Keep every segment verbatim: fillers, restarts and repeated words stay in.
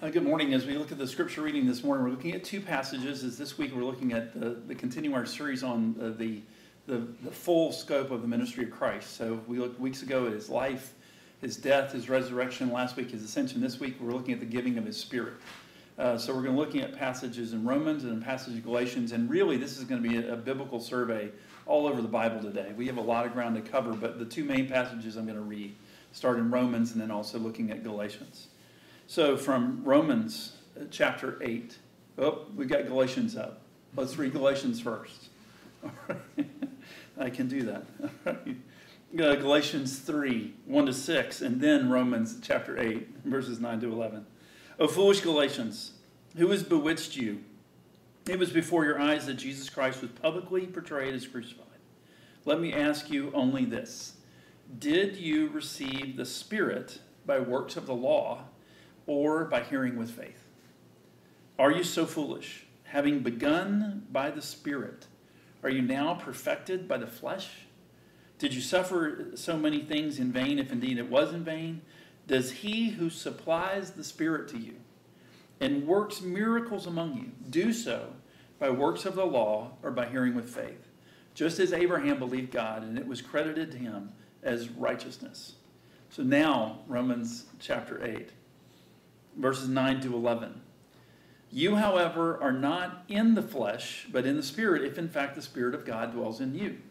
Uh, good morning. As we look at the scripture reading this morning, we're looking at two passages. As this week we're looking at the, the continuing our series on uh, the, the the full scope of the ministry of Christ. So we looked weeks ago at his life, his death, his resurrection. Last week his ascension. This week we're looking at the giving of his Spirit. Uh, so we're going to be looking at passages in Romans and a passage in Galatians. And really this is going to be a, a biblical survey all over the Bible today. We have a lot of ground to cover, but the two main passages I'm going to read start in Romans and then also looking at Galatians. So from Romans chapter eight, oh, we've got Galatians up. Let's read Galatians first. All right. I can do that. All right. Uh, Galatians three, one to six, and then Romans chapter eight, verses nine to eleven. O foolish Galatians, who has bewitched you? It was before your eyes that Jesus Christ was publicly portrayed as crucified. Let me ask you only this. Did you receive the Spirit by works of the law, or by hearing with faith? Are you so foolish? Having begun by the Spirit, are you now perfected by the flesh? Did you suffer so many things in vain, if indeed it was in vain? Does he who supplies the Spirit to you and works miracles among you do so by works of the law or by hearing with faith? Just as Abraham believed God, and it was credited to him as righteousness. So now, Romans chapter eight. Verses nine to eleven. You, however, are not in the flesh, but in the Spirit, if in fact the Spirit of God dwells in you.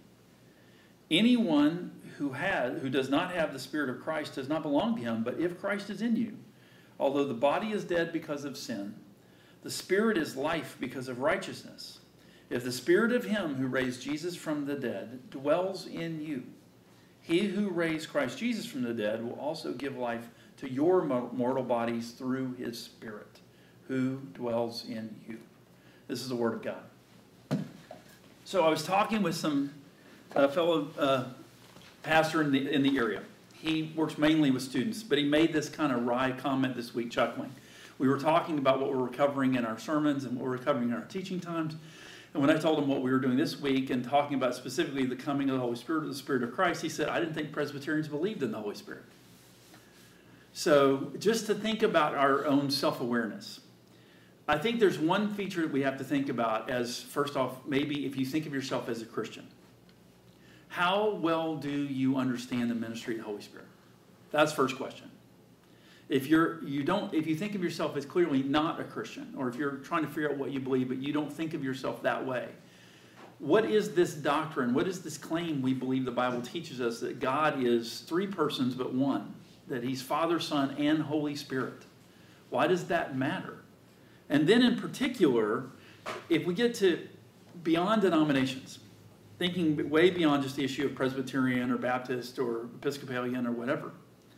Anyone who has, who does not have the Spirit of Christ does not belong to him, but if Christ is in you, although the body is dead because of sin, the Spirit is life because of righteousness. If the Spirit of him who raised Jesus from the dead dwells in you, he who raised Christ Jesus from the dead will also give life to your mortal bodies through his Spirit, who dwells in you. This is the word of God. So I was talking with some uh, fellow uh, pastor in the in the area. He works mainly with students, but he made this kind of wry comment this week, chuckling. We were talking about what we were covering in our sermons and what we were covering in our teaching times. And when I told him what we were doing this week and talking about specifically the coming of the Holy Spirit, or the Spirit of Christ, he said, I didn't think Presbyterians believed in the Holy Spirit. So just to think about our own self-awareness, I think there's one feature that we have to think about as, first off, maybe if you think of yourself as a Christian. How well do you understand the ministry of the Holy Spirit? That's the first question. If you're you don't if you think of yourself as clearly not a Christian, or if you're trying to figure out what you believe, but you don't think of yourself that way, what is this doctrine? What is this claim we believe the Bible teaches us that God is three persons but one? That he's Father, Son, and Holy Spirit. Why does that matter? And then in particular, if we get to beyond denominations, thinking way beyond just the issue of Presbyterian or Baptist or Episcopalian or whatever,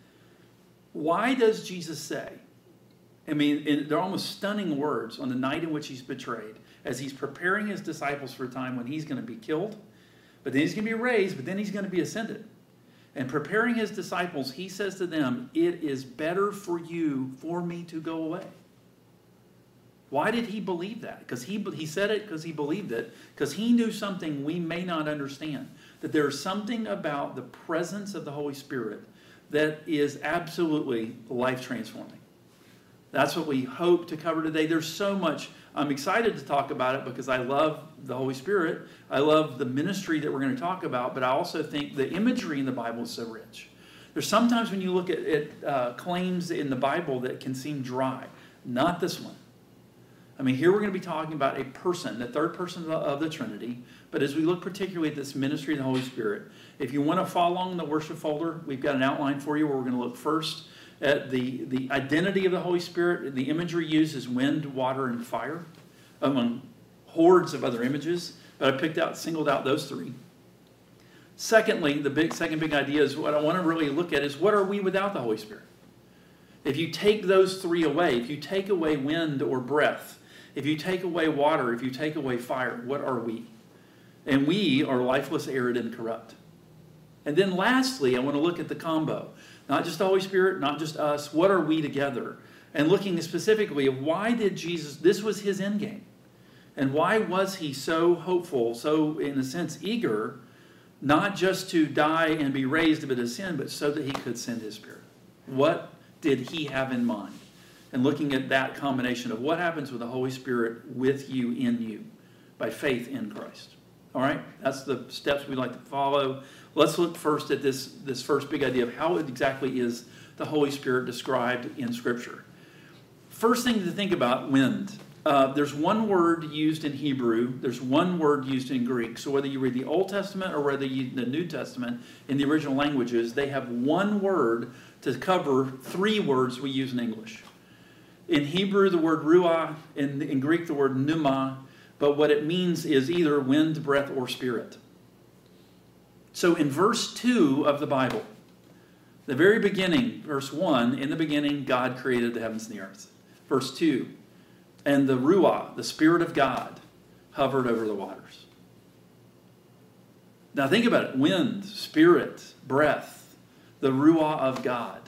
why does Jesus say, I mean, they're almost stunning words on the night in which he's betrayed, as he's preparing his disciples for a time when he's going to be killed, but then he's going to be raised, but then he's going to be ascended. And preparing his disciples, he says to them, it is better for you for me to go away. Why did he believe that? Because he, he said it because he believed it, because he knew something we may not understand, that there is something about the presence of the Holy Spirit that is absolutely life-transforming. That's what we hope to cover today. There's so much. I'm excited to talk about it because I love the Holy Spirit. I love the ministry that we're going to talk about, but I also think the imagery in the Bible is so rich. There's sometimes when you look at, at uh, claims in the Bible that can seem dry. Not this one. I mean, here we're going to be talking about a person, the third person of the, of the Trinity, but as we look particularly at this ministry of the Holy Spirit, if you want to follow along in the worship folder, we've got an outline for you where we're going to look first at the, the identity of the Holy Spirit. The imagery used is wind, water, and fire, among hordes of other images. But I picked out, singled out those three. Secondly, the big second big idea is what I want to really look at is what are we without the Holy Spirit? If you take those three away, if you take away wind or breath, if you take away water, if you take away fire, what are we? And we are lifeless, arid, and corrupt. And then lastly, I want to look at the combo. Not just the Holy Spirit, not just us. What are we together? And looking specifically at why did Jesus, this was his end game. And why was he so hopeful, so in a sense eager, not just to die and be raised but to sin, but so that he could send his Spirit? What did he have in mind? and looking at that combination of what happens with the Holy Spirit with you, in you, by faith in Christ. All right? That's the steps we'd like to follow. Let's look first at this, this first big idea of how exactly is the Holy Spirit described in Scripture. First thing to think about, wind. Uh, there's one word used in Hebrew. There's one word used in Greek. So whether you read the Old Testament or whether you read the New Testament, in the original languages, they have one word to cover three words we use in English. In Hebrew, the word ruah. In, in Greek, the word pneuma. But what it means is either wind, breath, or spirit. So in verse two of the Bible, the very beginning, verse one, in the beginning, God created the heavens and the earth. Verse two, and the Ruah, the Spirit of God, hovered over the waters. Now think about it. Wind, spirit, breath, the Ruah of God.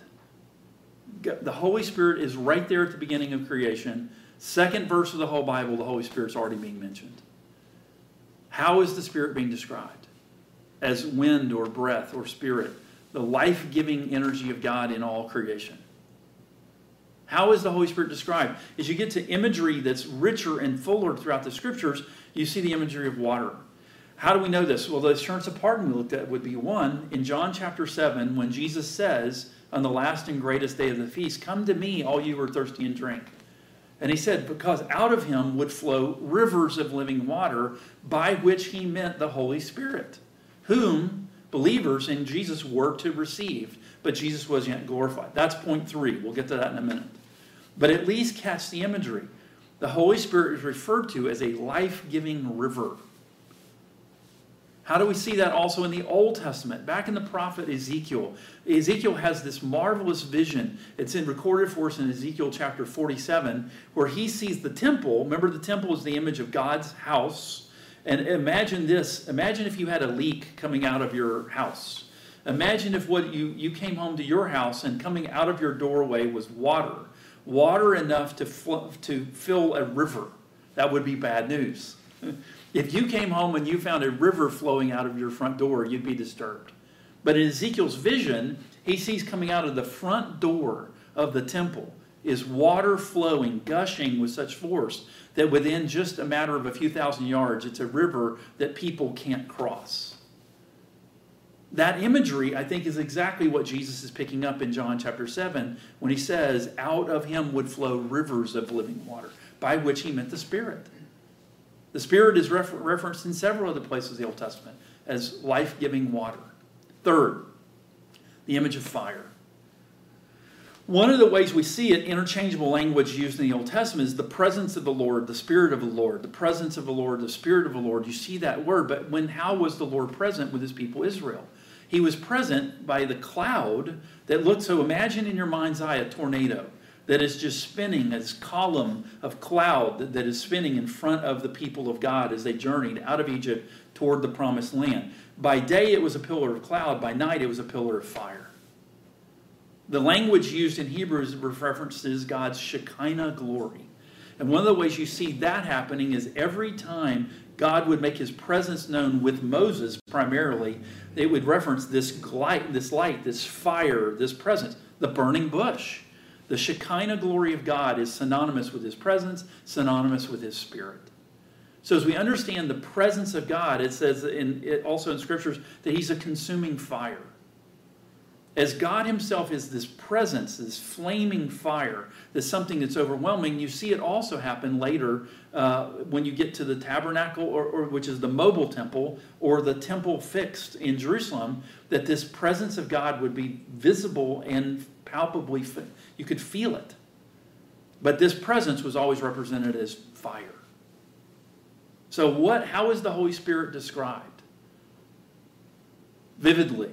The Holy Spirit is right there at the beginning of creation. Second verse of the whole Bible, the Holy Spirit's already being mentioned. How is the Spirit being described? As wind or breath or spirit, the life-giving energy of God in all creation. How is the Holy Spirit described? As you get to imagery that's richer and fuller throughout the Scriptures, you see the imagery of water. How do we know this? Well, the assurance of pardon we looked at would be one. In John chapter seven, when Jesus says, on the last and greatest day of the feast, "Come to me, all you who are thirsty, and drink." And he said, because out of him would flow rivers of living water, by which he meant the Holy Spirit, whom believers in Jesus were to receive. But Jesus was yet glorified. That's point three. We'll get to that in a minute. But at least catch the imagery. The Holy Spirit is referred to as a life-giving river. How do we see that also in the Old Testament? Back in the prophet Ezekiel. Ezekiel has this marvelous vision. It's in, recorded for us in Ezekiel chapter forty-seven, where he sees the temple. Remember, the temple is the image of God's house. And imagine this. Imagine if you had a leak coming out of your house. Imagine if what you, you came home to your house and coming out of your doorway was water. Water enough to, fl- to fill a river. That would be bad news. If you came home and you found a river flowing out of your front door, you'd be disturbed. But in Ezekiel's vision, he sees coming out of the front door of the temple is water flowing, gushing with such force that within just a matter of a few thousand yards, it's a river that people can't cross. That imagery, I think, is exactly what Jesus is picking up in John chapter seven when he says, out of him would flow rivers of living water, by which he meant the Spirit. The Spirit is refer- referenced in several other places in the Old Testament as life-giving water. Third, the image of fire. One of the ways we see it, interchangeable language used in the Old Testament, is the presence of the Lord, the Spirit of the Lord, the presence of the Lord, the Spirit of the Lord. You see that word, but when how was the Lord present with his people Israel? He was present by the cloud that looked, so imagine in your mind's eye a tornado that is just spinning, this column of cloud that, that is spinning in front of the people of God as they journeyed out of Egypt toward the promised land. By day it was a pillar of cloud, by night it was a pillar of fire. The language used in Hebrew references God's Shekinah glory. And one of the ways you see that happening is every time God would make his presence known with Moses primarily, they would reference this light, this light, this fire, this presence, the burning bush. The Shekinah glory of God is synonymous with his presence, synonymous with his Spirit. So as we understand the presence of God, it says in, it also in Scriptures that he's a consuming fire. As God himself is this presence, this flaming fire, this something that's overwhelming, you see it also happen later uh, when you get to the tabernacle, or, or which is the mobile temple, or the temple fixed in Jerusalem, that this presence of God would be visible and palpably, you could feel it. But this presence was always represented as fire. So what? How is the Holy Spirit described? Vividly.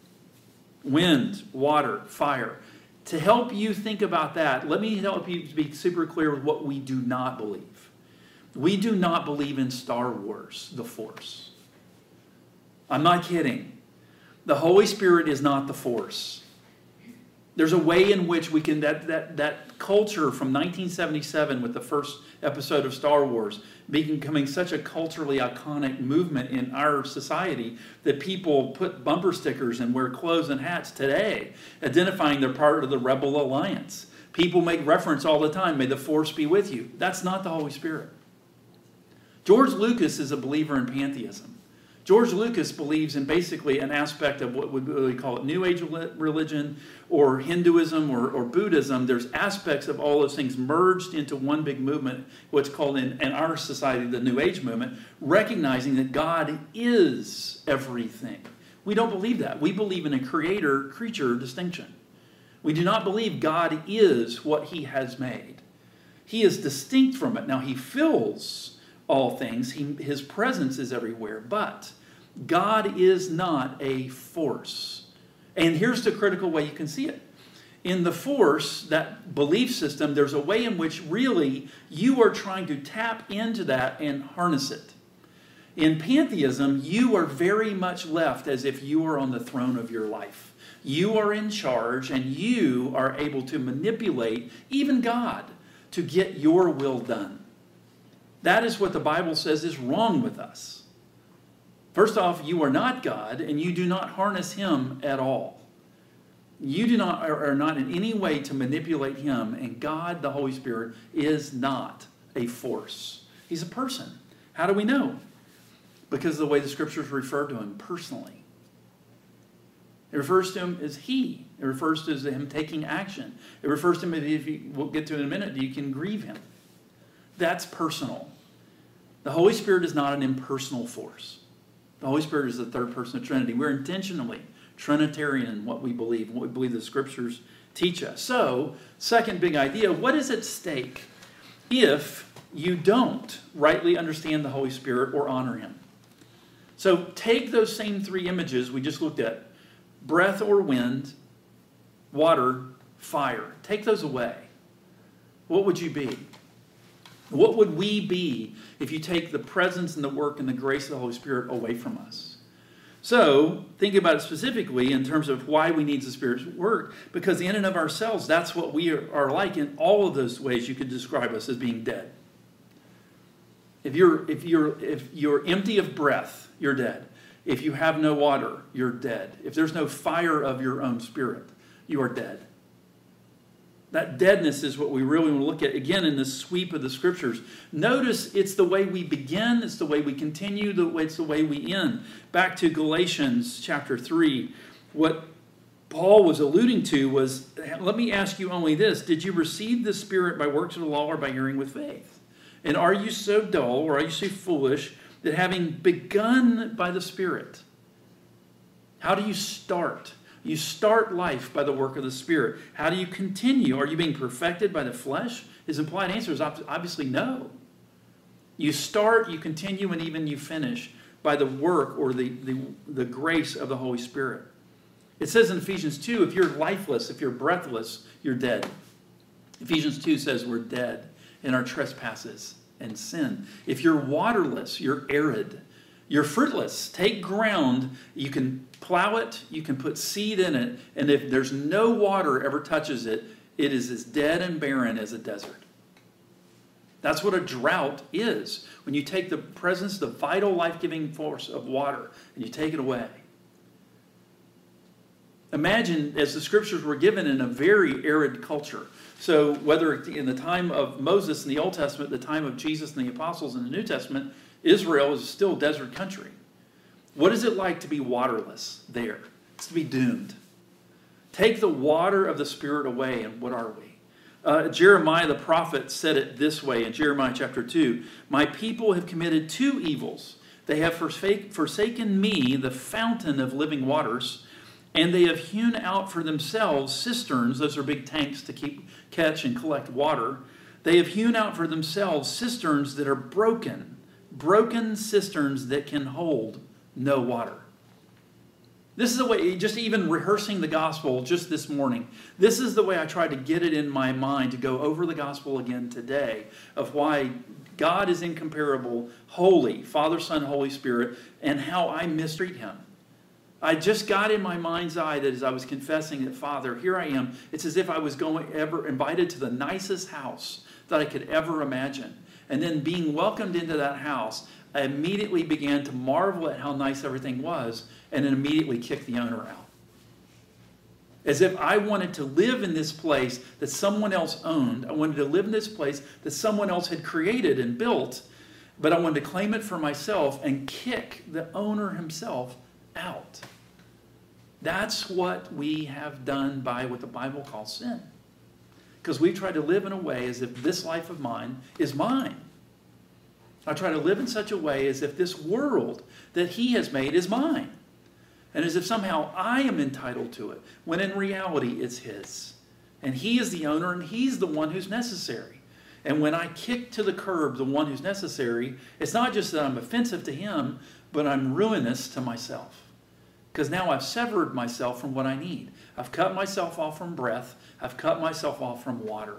Wind, water, fire. To help you think about that, let me help you be super clear with what we do not believe. We do not believe in Star Wars, the Force. I'm not kidding. The Holy Spirit is not the Force. There's a way in which we can, that, that, that culture from nineteen seventy-seven with the first episode of Star Wars becoming such a culturally iconic movement in our society that people put bumper stickers and wear clothes and hats today, identifying they're part of the Rebel Alliance. People make reference all the time, may the force be with you. That's not the Holy Spirit. George Lucas is a believer in pantheism. George Lucas believes in basically an aspect of what would we call it New Age religion or Hinduism or, or Buddhism. There's aspects of all those things merged into one big movement, what's called in, in our society the New Age movement, recognizing that God is everything. We don't believe that. We believe in a creator-creature distinction. We do not believe God is what he has made. He is distinct from it. Now, he fills all things. He, his presence is everywhere, but God is not a force. And here's the critical way you can see it. In the force, that belief system, there's a way in which really you are trying to tap into that and harness it. In pantheism, you are very much left as if you are on the throne of your life. You are in charge, and you are able to manipulate even God to get your will done. That is what the Bible says is wrong with us. First off, you are not God, and you do not harness him at all. You do not are not in any way to manipulate him, and God, the Holy Spirit, is not a force. He's a person. How do we know? Because of the way the Scriptures refer to him personally. It refers to him as he. It refers to him taking action. It refers to him, if you, we'll get to it in a minute, you can grieve him. That's personal. The Holy Spirit is not an impersonal force. The Holy Spirit is the third person of the Trinity. We're intentionally Trinitarian in what we believe, what we believe the Scriptures teach us. So, second big idea, what is at stake if you don't rightly understand the Holy Spirit or honor him? So take those same three images we just looked at, breath or wind, water, fire. Take those away. What would you be? What would we be if you take the presence and the work and the grace of the Holy Spirit away from us? So, think about it specifically in terms of why we need the Spirit's work, because in and of ourselves, that's what we are like in all of those ways you could describe us as being dead. If you're, if you're, if you're empty of breath, you're dead. If you have no water, you're dead. If there's no fire of your own spirit, you are dead. That deadness is what we really want to look at, again, in the sweep of the Scriptures. Notice it's the way we begin, it's the way we continue, it's the way we end. Back to Galatians chapter three, what Paul was alluding to was, let me ask you only this, did you receive the Spirit by works of the law or by hearing with faith? And are you so dull, or are you so foolish, that having begun by the Spirit, how do you start? You start life by the work of the Spirit. How do you continue? Are you being perfected by the flesh? His implied answer is obviously no. You start, you continue, and even you finish by the work or the, the, the grace of the Holy Spirit. It says in Ephesians two, if you're lifeless, if you're breathless, you're dead. Ephesians two says we're dead in our trespasses and sin. If you're waterless, you're arid. You're fruitless. Take ground, you can plow it, you can put seed in it, and if there's no water ever touches it, it is as dead and barren as a desert. That's what a drought is. When you take the presence, the vital life-giving force of water, and you take it away. Imagine, as the Scriptures were given in a very arid culture. So whether in the time of Moses in the Old Testament, the time of Jesus and the apostles in the New Testament, Israel is still a desert country. What is it like to be waterless there? It's to be doomed. Take the water of the Spirit away, and what are we? Uh, Jeremiah the prophet said it this way in Jeremiah chapter two. My people have committed two evils. They have forsaken me, the fountain of living waters, and they have hewn out for themselves cisterns. Those are big tanks to keep, catch and collect water. They have hewn out for themselves cisterns that are broken. Broken cisterns that can hold no water. This is the way, just even rehearsing the gospel just this morning, this is the way I tried to get it in my mind to go over the gospel again today of why God is incomparable, holy, Father, Son, Holy Spirit, and how I mistreat him. I just got in my mind's eye that as I was confessing that, Father, here I am. It's as if I was going ever invited to the nicest house that I could ever imagine. And then being welcomed into that house, I immediately began to marvel at how nice everything was, and then immediately kicked the owner out. As if I wanted to live in this place that someone else owned. I wanted to live in this place that someone else had created and built, but I wanted to claim it for myself and kick the owner himself out. That's what we have done by what the Bible calls sin. Because we try to live in a way as if this life of mine is mine. I try to live in such a way as if this world that he has made is mine. And as if somehow I am entitled to it, when in reality it's his. And he is the owner and he's the one who's necessary. And when I kick to the curb the one who's necessary, it's not just that I'm offensive to him, but I'm ruinous to myself. Because now I've severed myself from what I need. I've cut myself off from breath. I've cut myself off from water.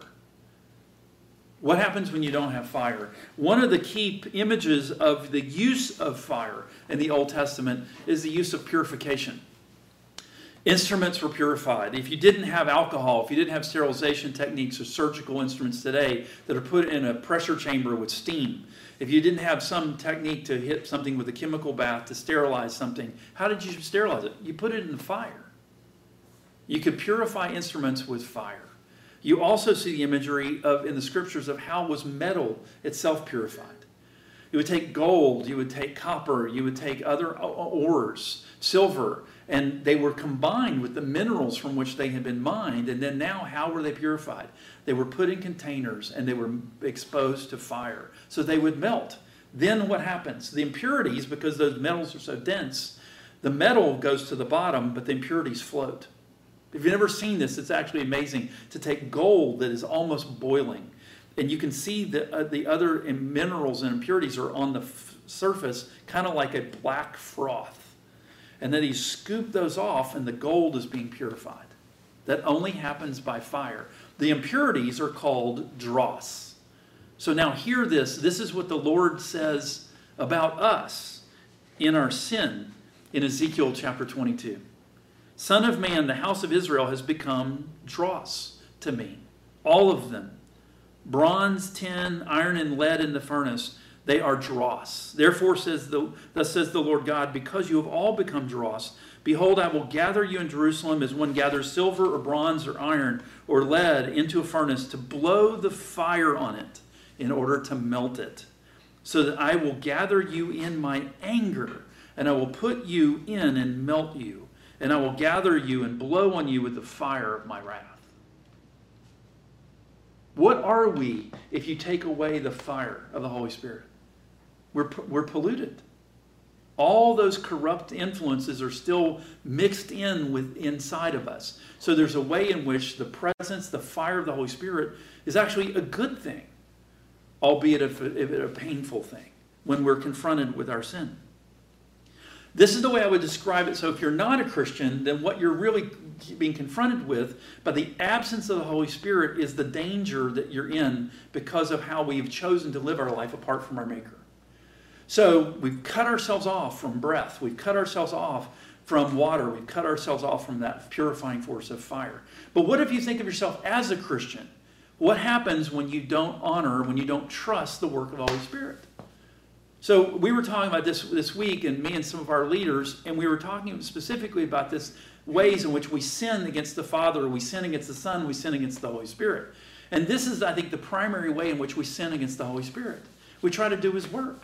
What happens when you don't have fire? One of the key images of the use of fire in the Old Testament is the use of purification. Instruments were purified. If you didn't have alcohol, if you didn't have sterilization techniques or surgical instruments today that are put in a pressure chamber with steam, if you didn't have some technique to hit something with a chemical bath to sterilize something, how did you sterilize it? You put it in the fire. You could purify instruments with fire. You also see the imagery of in the scriptures of how was metal itself purified. You would take gold, you would take copper, you would take other ores, silver, and they were combined with the minerals from which they had been mined. And then now, how were they purified? They were put in containers and they were exposed to fire so they would melt. Then what happens? The impurities, because those metals are so dense, the metal goes to the bottom, but the impurities float. If you've never seen this, it's actually amazing to take gold that is almost boiling. And you can see that uh, the other minerals and impurities are on the f- surface, kind of like a black froth. And then you scoop those off and the gold is being purified. That only happens by fire. The impurities are called dross. So now hear this. This is what the Lord says about us in our sin in Ezekiel chapter twenty-two. Son of man, the house of Israel has become dross to me. All of them. Bronze, tin, iron, and lead in the furnace, they are dross. Therefore, says the, thus says the Lord God, because you have all become dross, behold, I will gather you in Jerusalem as one gathers silver or bronze or iron or lead into a furnace to blow the fire on it in order to melt it. So that I will gather you in my anger, and I will put you in and melt you. And I will gather you and blow on you with the fire of my wrath. What are we if you take away the fire of the Holy Spirit? We're, we're polluted. All those corrupt influences are still mixed in with inside of us. So there's a way in which the presence, the fire of the Holy Spirit is actually a good thing, albeit if a, if a painful thing when we're confronted with our sin. This is the way I would describe it. So if you're not a Christian, then what you're really being confronted with by the absence of the Holy Spirit is the danger that you're in because of how we've chosen to live our life apart from our Maker. So we've cut ourselves off from breath. We've cut ourselves off from water. We've cut ourselves off from that purifying force of fire. But what if you think of yourself as a Christian? What happens when you don't honor, when you don't trust the work of the Holy Spirit? So we were talking about this this week, and me and some of our leaders, and we were talking specifically about this ways in which we sin against the Father, we sin against the Son, we sin against the Holy Spirit. And this is, I think, the primary way in which we sin against the Holy Spirit. We try to do his work.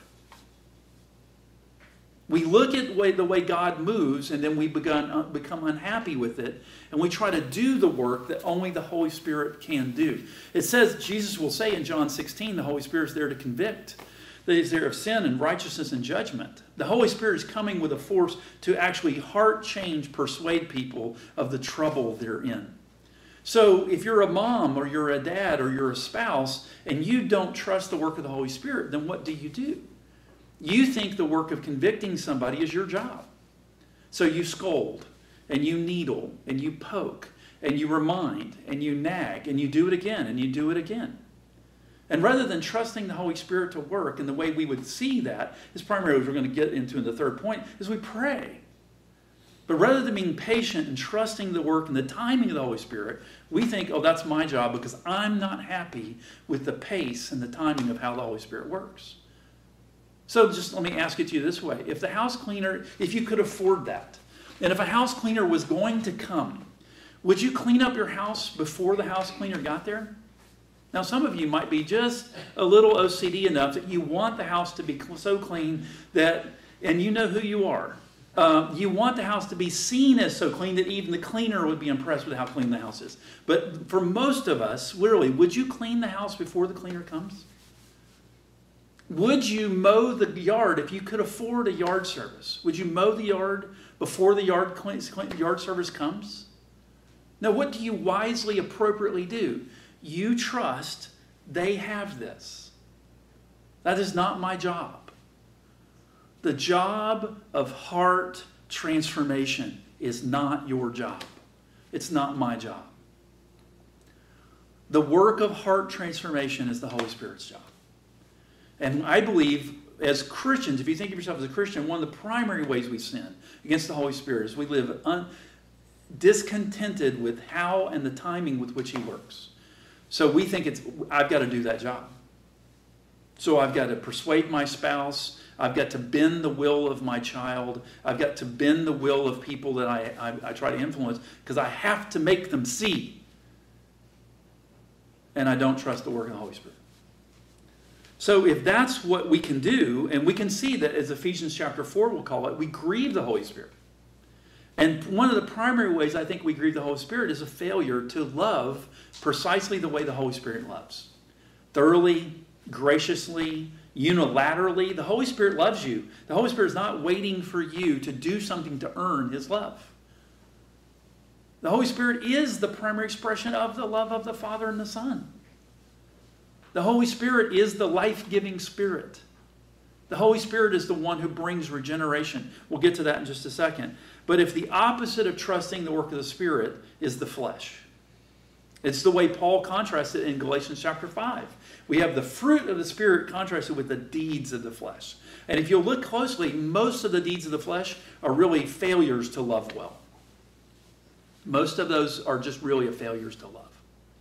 We look at the way, the way God moves, and then we begun, uh, become unhappy with it, and we try to do the work that only the Holy Spirit can do. It says, Jesus will say in John sixteen, the Holy Spirit is there to convict. That is there of sin and righteousness and judgment. The Holy Spirit is coming with a force to actually heart change, persuade people of the trouble they're in. So if you're a mom or you're a dad or you're a spouse and you don't trust the work of the Holy Spirit, then what do you do? You think the work of convicting somebody is your job. So you scold and you needle and you poke and you remind and you nag and you do it again and you do it again. And rather than trusting the Holy Spirit to work, and the way we would see that is primarily what we're going to get into in the third point, is we pray. But rather than being patient and trusting the work and the timing of the Holy Spirit, we think, oh, that's my job because I'm not happy with the pace and the timing of how the Holy Spirit works. So just let me ask it to you this way. If the house cleaner, if you could afford that, and if a house cleaner was going to come Would you clean up your house before the house cleaner got there? Now, some of you might be just a little O C D enough that you want the house to be so clean that, and you know who you are. Uh, you want the house to be seen as so clean that even the cleaner would be impressed with how clean the house is. But for most of us, literally, would you clean the house before the cleaner comes? Would you mow the yard if you could afford a yard service? Would you mow the yard before the yard, clean, yard service comes? Now, what do you wisely, appropriately do? You trust they have this. That is not my job. The job of heart transformation is not your job. It's not my job. The work of heart transformation is the Holy Spirit's job. And I believe as Christians, if you think of yourself as a Christian, one of the primary ways we sin against the Holy Spirit is we live un- discontented with how and the timing with which he works. So we think it's, I've got to do that job. So I've got to persuade my spouse. I've got to bend the will of my child. I've got to bend the will of people that I, I, I try to influence because I have to make them see. And I don't trust the work of the Holy Spirit. So if that's what we can do, and we can see that as Ephesians chapter four will call it, we grieve the Holy Spirit. And one of the primary ways I think we grieve the Holy Spirit is a failure to love precisely the way the Holy Spirit loves. Thoroughly, graciously, unilaterally. The Holy Spirit loves you. The Holy Spirit is not waiting for you to do something to earn his love. The Holy Spirit is the primary expression of the love of the Father and the Son. The Holy Spirit is the life-giving Spirit. The Holy Spirit is the one who brings regeneration. We'll get to that in just a second. But if the opposite of trusting the work of the Spirit is the flesh, it's the way Paul contrasts it in Galatians chapter five. We have the fruit of the Spirit contrasted with the deeds of the flesh. And if you'll look closely, most of the deeds of the flesh are really failures to love well. Most of those are just really failures to love.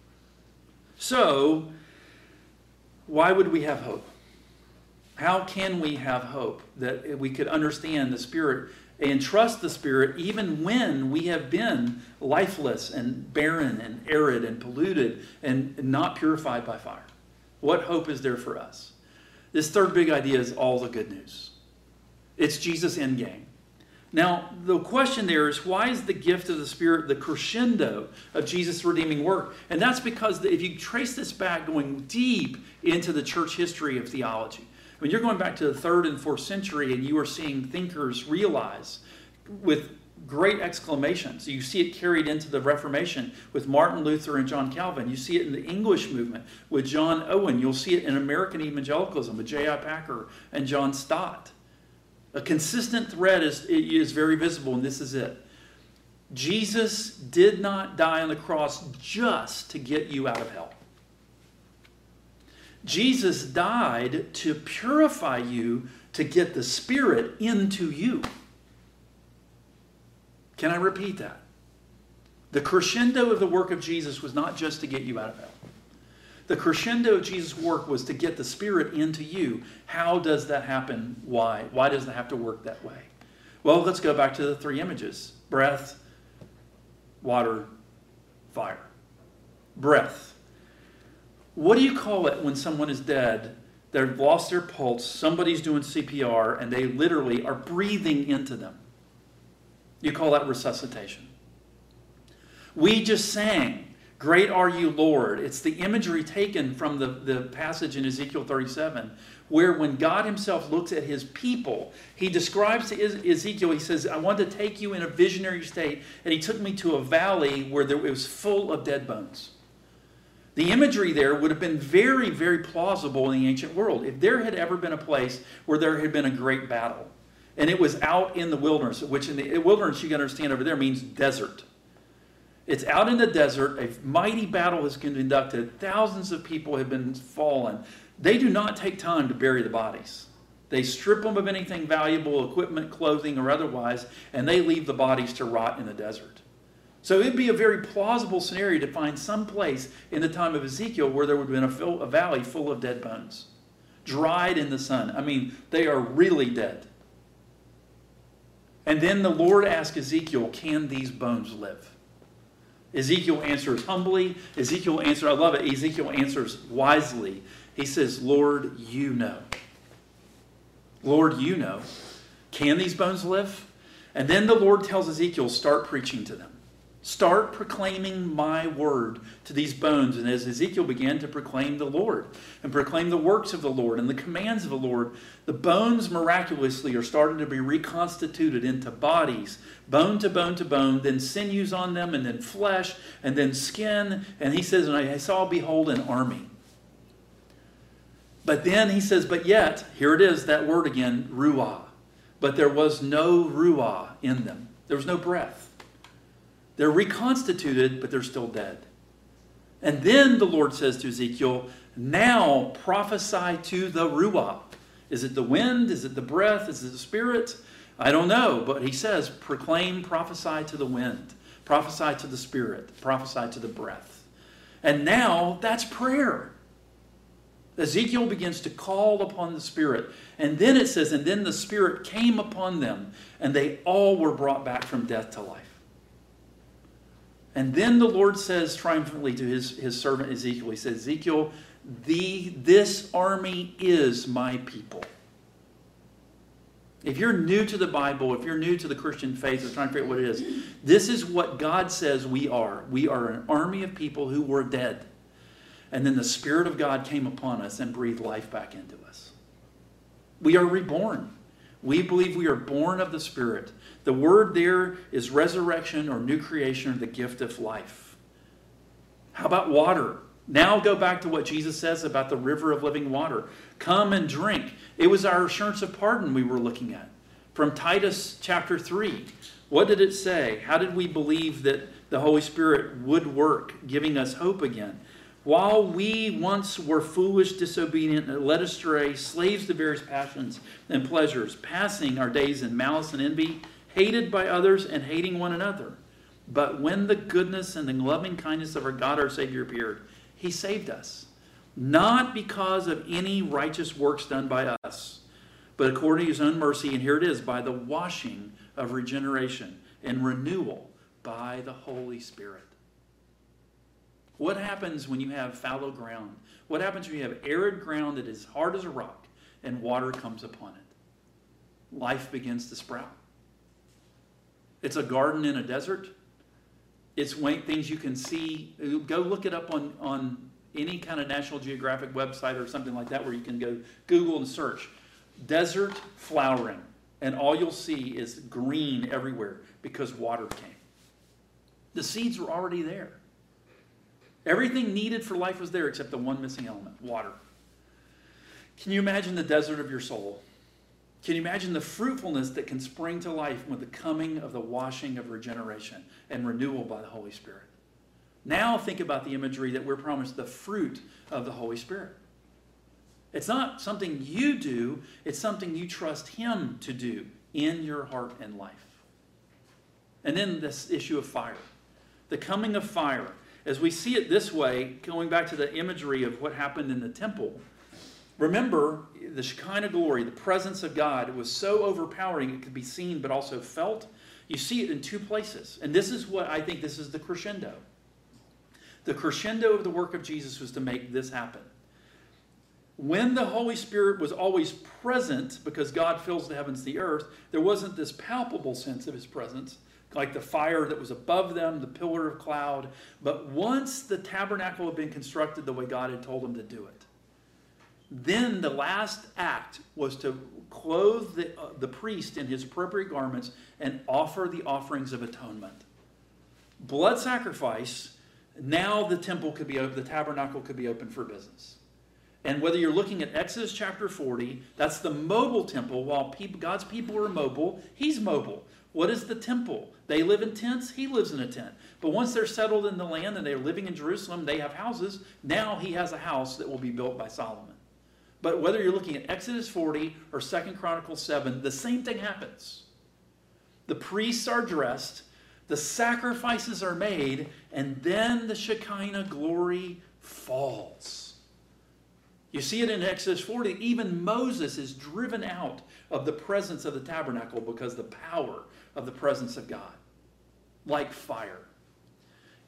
So, why would we have hope? How can we have hope that we could understand the Spirit and trust the Spirit even when we have been lifeless and barren and arid and polluted and not purified by fire? What hope is there for us? This third big idea is all the good news. It's Jesus' endgame. Now, the question there is, why is the gift of the Spirit the crescendo of Jesus' redeeming work? And that's because if you trace this back going deep into the church history of theology, I mean, you're going back to the third and fourth century and you are seeing thinkers realize with great exclamations. You see it carried into the Reformation with Martin Luther and John Calvin. You see it in the English movement with John Owen. You'll see it in American evangelicalism with J I Packer and John Stott. A consistent thread is, is very visible, and this is it. Jesus did not die on the cross just to get you out of hell. Jesus died to purify you, to get the Spirit into you. Can I repeat that? The crescendo of the work of Jesus was not just to get you out of hell. The crescendo of Jesus' work was to get the Spirit into you. How does that happen? Why? Why does that have to work that way? Well, let's go back to the three images. Breath, water, fire. Breath. What do you call it when someone is dead? They've lost their pulse, somebody's doing C P R, and they literally are breathing into them. You call that resuscitation. We just sang, "Great are you, Lord." It's the imagery taken from the, the passage in Ezekiel thirty-seven, where when God himself looks at his people, he describes to Ezekiel, he says, "I want to take you in a visionary state," and he took me to a valley where there, it was full of dead bones. The imagery there would have been very, very plausible in the ancient world. If there had ever been a place where there had been a great battle, and it was out in the wilderness, which in the wilderness you can understand over there means desert. It's out in the desert, a mighty battle has been conducted, thousands of people have been fallen. They do not take time to bury the bodies. They strip them of anything valuable, equipment, clothing, or otherwise, and they leave the bodies to rot in the desert. So it'd be a very plausible scenario to find some place in the time of Ezekiel where there would have been a, fill, a valley full of dead bones, dried in the sun. I mean, they are really dead. And then the Lord asked Ezekiel, "Can these bones live?" Ezekiel answers humbly. Ezekiel answers, I love it. Ezekiel answers wisely. He says, Lord, you know. Lord, you know. Can these bones live? And then the Lord tells Ezekiel, start preaching to them. Start proclaiming my word to these bones. And as Ezekiel began to proclaim the Lord and proclaim the works of the Lord and the commands of the Lord, the bones miraculously are starting to be reconstituted into bodies, bone to bone to bone, then sinews on them, and then flesh, and then skin. And he says, and I saw, behold, an army. But then he says, but yet, here it is, that word again, ruah. But there was no ruah in them. There was no breath. They're reconstituted, but they're still dead. And then the Lord says to Ezekiel, now prophesy to the ruah. Is it the wind? Is it the breath? Is it the spirit? I don't know. But he says, proclaim, prophesy to the wind. Prophesy to the spirit. Prophesy to the breath. And now that's prayer. Ezekiel begins to call upon the Spirit. And then it says, and then the Spirit came upon them, and they all were brought back from death to life. And then the Lord says triumphantly to his, his servant Ezekiel, he says, Ezekiel, the, this army is my people. If you're new to the Bible, if you're new to the Christian faith, or trying to figure out what it is, this is what God says we are. We are an army of people who were dead. And then the Spirit of God came upon us and breathed life back into us. We are reborn. We believe we are born of the Spirit. The word there is resurrection or new creation or the gift of life. How about water? Now go back to what Jesus says about the river of living water. Come and drink. It was our assurance of pardon we were looking at. From Titus chapter three. What did it say? How did we believe that the Holy Spirit would work, giving us hope again? While we once were foolish, disobedient, and led astray, slaves to various passions and pleasures, passing our days in malice and envy, hated by others and hating one another. But when the goodness and the loving kindness of our God, our Savior, appeared, He saved us, not because of any righteous works done by us, but according to His own mercy, and here it is, by the washing of regeneration and renewal by the Holy Spirit. What happens when you have fallow ground? What happens when you have arid ground that is hard as a rock and water comes upon it? Life begins to sprout. It's a garden in a desert. It's things you can see. Go look it up on, on any kind of National Geographic website or something like that where you can go Google and search. Desert flowering. And all you'll see is green everywhere because water came. The seeds were already there. Everything needed for life was there except the one missing element, water. Can you imagine the desert of your soul? Can you imagine the fruitfulness that can spring to life with the coming of the washing of regeneration and renewal by the Holy Spirit? Now think about the imagery that we're promised, the fruit of the Holy Spirit. It's not something you do, it's something you trust Him to do in your heart and life. And then this issue of fire. The coming of fire. As we see it this way, going back to the imagery of what happened in the temple, remember the Shekinah glory, the presence of God, was so overpowering it could be seen but also felt. You see it in two places. And this is what I think this is the crescendo. The crescendo of the work of Jesus was to make this happen. When the Holy Spirit was always present, because God fills the heavens and the earth, there wasn't this palpable sense of His presence, like the fire that was above them, the pillar of cloud. But once the tabernacle had been constructed the way God had told Him to do it, then the last act was to clothe the, uh, the priest in his appropriate garments and offer the offerings of atonement. Blood sacrifice, now the temple could be open, the tabernacle could be open for business. And whether you're looking at Exodus chapter forty, that's the mobile temple. While people, God's people are mobile, He's mobile. What is the temple? They live in tents, He lives in a tent. But once they're settled in the land and they're living in Jerusalem, they have houses. Now He has a house that will be built by Solomon. But whether you're looking at Exodus forty or Second Chronicles seven, the same thing happens. The priests are dressed, the sacrifices are made, and then the Shekinah glory falls. You see it in Exodus forty. Even Moses is driven out of the presence of the tabernacle because the power of the presence of God, like fire.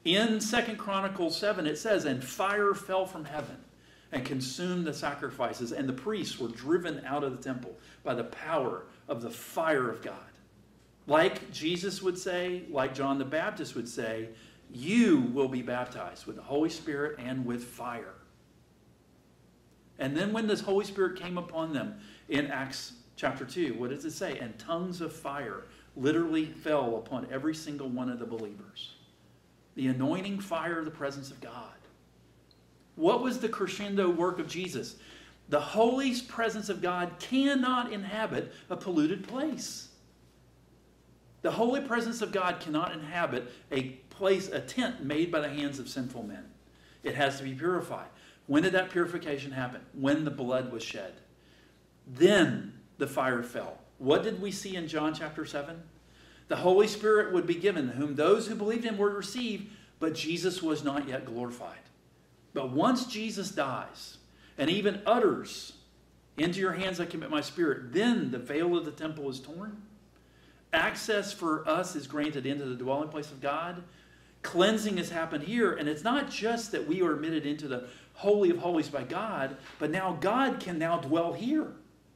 In Second Chronicles seven, it says, and fire fell from heaven and consumed the sacrifices, and the priests were driven out of the temple by the power of the fire of God. Like Jesus would say, like John the Baptist would say, you will be baptized with the Holy Spirit and with fire. And then when this Holy Spirit came upon them in Acts chapter two, what does it say? And tongues of fire literally fell upon every single one of the believers. The anointing fire of the presence of God. What was the crescendo work of Jesus? The holy presence of God cannot inhabit a polluted place. The holy presence of God cannot inhabit a place, a tent made by the hands of sinful men. It has to be purified. When did that purification happen? When the blood was shed. Then the fire fell. What did we see in John chapter seven? The Holy Spirit would be given, whom those who believed him would receive, but Jesus was not yet glorified. But once Jesus dies and even utters, into your hands I commit my spirit, then the veil of the temple is torn. Access for us is granted into the dwelling place of God. Cleansing has happened here, and it's not just that we are admitted into the Holy of Holies by God, but now God can now dwell here.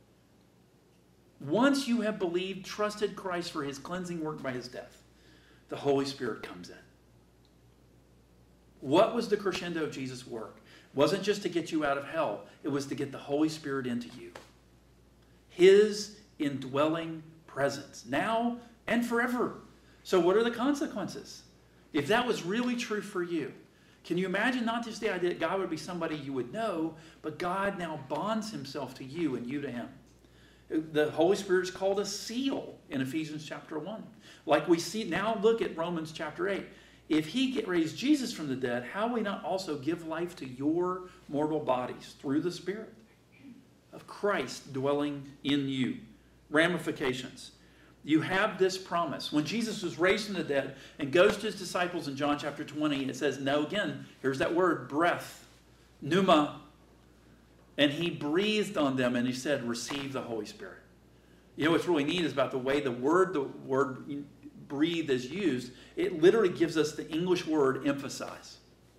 Once you have believed, trusted Christ for his cleansing work by his death, the Holy Spirit comes in. What was the crescendo of Jesus' work? It wasn't just to get you out of hell. It was to get the Holy Spirit into you. His indwelling presence, now and forever. So what are the consequences? If that was really true for you, can you imagine not just the idea that God would be somebody you would know, but God now bonds himself to you and you to him? The Holy Spirit is called a seal in Ephesians chapter one. Like we see now, look at Romans chapter eight. If he get, raised Jesus from the dead, how will he not also give life to your mortal bodies through the Spirit of Christ dwelling in you? Ramifications. You have this promise. When Jesus was raised from the dead and goes to his disciples in John chapter twenty, it says, now again, here's that word, breath, pneuma. And he breathed on them and he said, receive the Holy Spirit. You know what's really neat is about the way the word, the word breathe is used. It literally gives us the English word emphasize.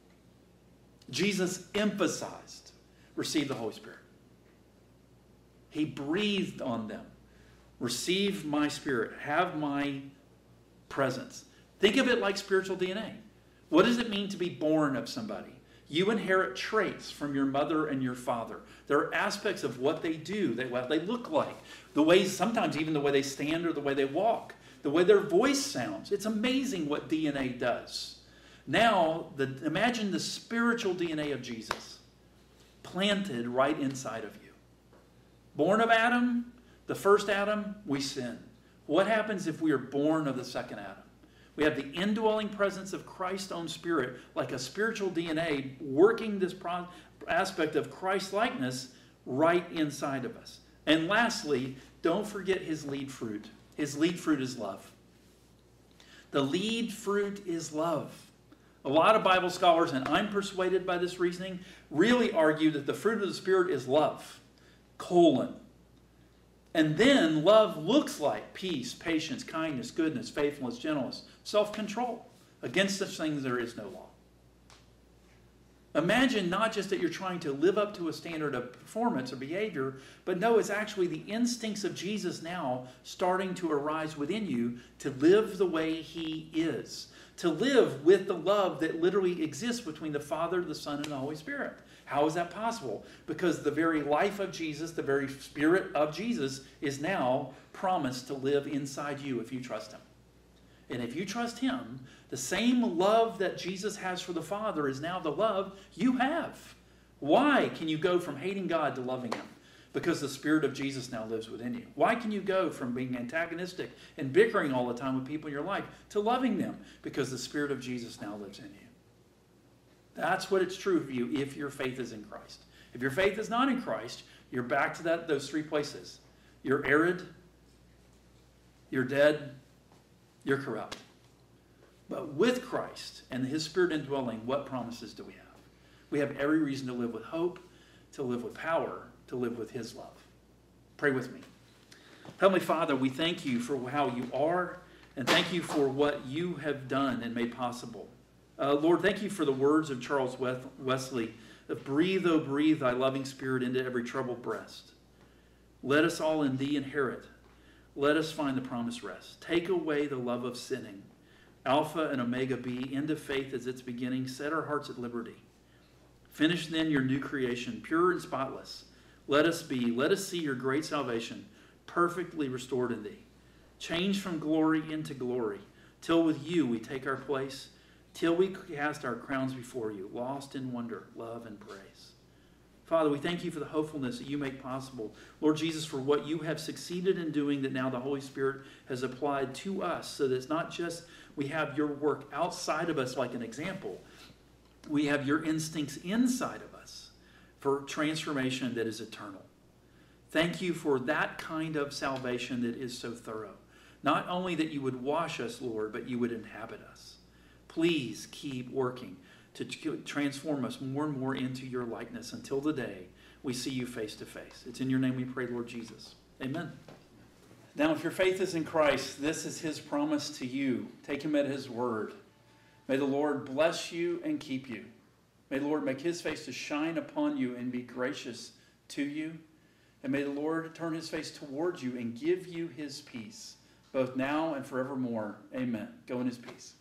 Jesus emphasized, receive the Holy Spirit. He breathed on them. Receive my spirit. Have my presence. Think of it like spiritual D N A. What does it mean to be born of somebody? You inherit traits from your mother and your father. There are aspects of what they do, they, what they look like, the ways, sometimes even the way they stand or the way they walk, the way their voice sounds. It's amazing what D N A does. Now, the, imagine the spiritual D N A of Jesus planted right inside of you. Born of Adam, the first Adam, we sin. What happens if we are born of the second Adam? We have the indwelling presence of Christ's own Spirit, like a spiritual D N A, working this pro- aspect of Christ-likeness right inside of us. And lastly, don't forget his lead fruit. His lead fruit is love. The lead fruit is love. A lot of Bible scholars, and I'm persuaded by this reasoning, really argue that the fruit of the Spirit is love, colon. And then love looks like peace, patience, kindness, goodness, faithfulness, gentleness, self-control. Against such things there is no law. Imagine not just that you're trying to live up to a standard of performance or behavior, but no, it's actually the instincts of Jesus now starting to arise within you to live the way he is. To live with the love that literally exists between the Father, the Son, and the Holy Spirit. How is that possible? Because the very life of Jesus, the very Spirit of Jesus is now promised to live inside you if you trust him. And if you trust him, the same love that Jesus has for the Father is now the love you have. Why can you go from hating God to loving him? Because the Spirit of Jesus now lives within you. Why can you go from being antagonistic and bickering all the time with people in your life to loving them? Because the Spirit of Jesus now lives in you. That's what it's true of you if your faith is in Christ. If your faith is not in Christ, you're back to that those three places. You're arid, you're dead, you're corrupt. But with Christ and his Spirit indwelling, what promises do we have? We have every reason to live with hope, to live with power, to live with his love. Pray with me. Heavenly Father, we thank you for how you are, and thank you for what you have done and made possible Uh, Lord, thank you for the words of Charles Wesley of breathe, oh breathe thy loving spirit into every troubled breast. Let us all in thee inherit. Let us find the promised rest. Take away the love of sinning. Alpha and Omega be, end of faith as its beginning. Set our hearts at liberty. Finish then your new creation, pure and spotless. Let us be, let us see your great salvation perfectly restored in thee. Change from glory into glory, till with you we take our place, till we cast our crowns before you, lost in wonder, love, and praise. Father, we thank you for the hopefulness that you make possible. Lord Jesus, for what you have succeeded in doing that now the Holy Spirit has applied to us, so that it's not just we have your work outside of us like an example. We have your instincts inside of us for transformation that is eternal. Thank you for that kind of salvation that is so thorough. Not only that you would wash us, Lord, but you would inhabit us. Please keep working to transform us more and more into your likeness until the day we see you face to face. It's in your name we pray, Lord Jesus. Amen. Now, if your faith is in Christ, this is his promise to you. Take him at his word. May the Lord bless you and keep you. May the Lord make his face to shine upon you and be gracious to you. And may the Lord turn his face towards you and give you his peace, both now and forevermore. Amen. Go in his peace.